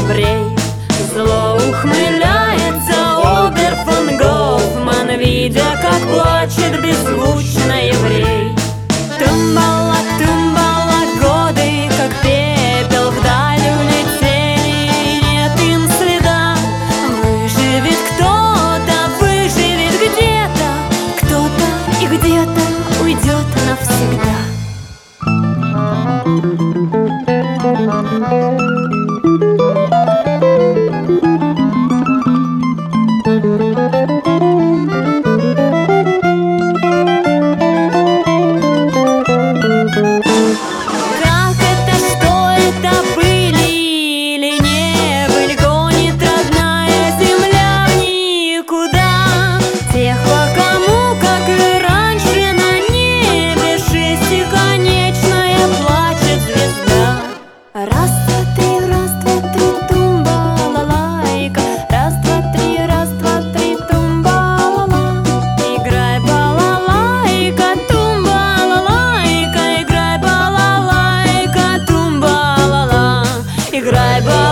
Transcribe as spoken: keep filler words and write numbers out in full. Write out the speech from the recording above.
еврей. Зло ухмыляется обер фон Гофман, видя, как плачет беззвучно еврей. Тумбала, тумбала, годы, как пепел вдаль улетели, и нет им следа. Выживет кто-то, выживет где-то, кто-то и где-то уйдет навсегда. Играй,